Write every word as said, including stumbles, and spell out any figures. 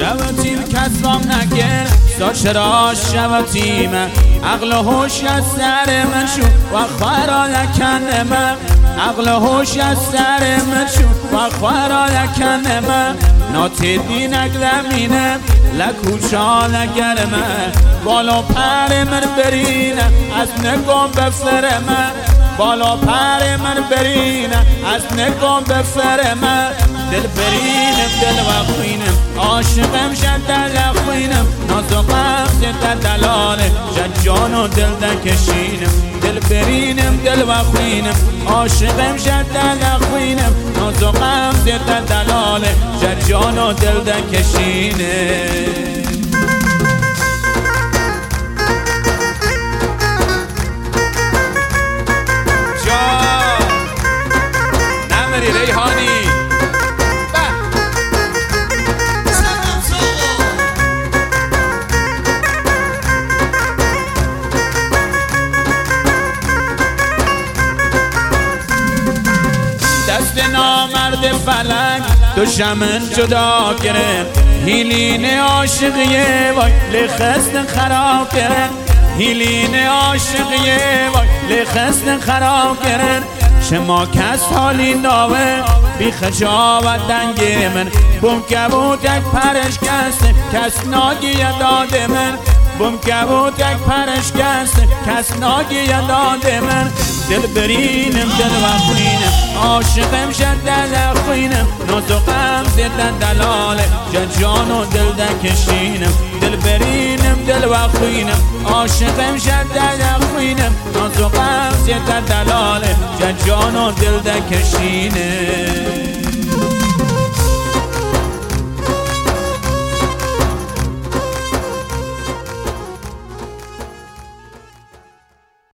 شبتیم کسام نگر سا چرا شبتیم عقل و هوش از سر من شو و خورا یکنم عقل و هوش از سر من شو و خورا یکنم ناتی دینک لمینم لکوچا لگرمه بالا پر من برینه از نگام بفرمه بالا پر من برینه از نگام بفرمه دل برینم دل وخوینم عاشقم شد دل خوینم نازقم زد دلاله شد جان و دل دکشینم دل برینم دل وخوینم عاشقم شد دل خوینم نازقم زد دلاله شد جان و دل دکشینم ریحانی دست نامرد فلک تو شمن جدا کرد هیلین عاشقیه وای لخست خراب کرد هیلین عاشقیه وای لخست خراب کرد شما کس حالی ناوه بی خجاوت دنگی من بوم کبوت یک پرش کسته کس ناگی داده من بوم کبوت یک پرش کسته کس ناگی داده من دل برینم دل وخوینم عاشقم شد دل خوینم نازقم زد دلاله جد جان و دل دکشینم دل برینم دل وخوینم عاشقم شد دل خوینم نازقم زد دلاله جد جان و دل دکشینم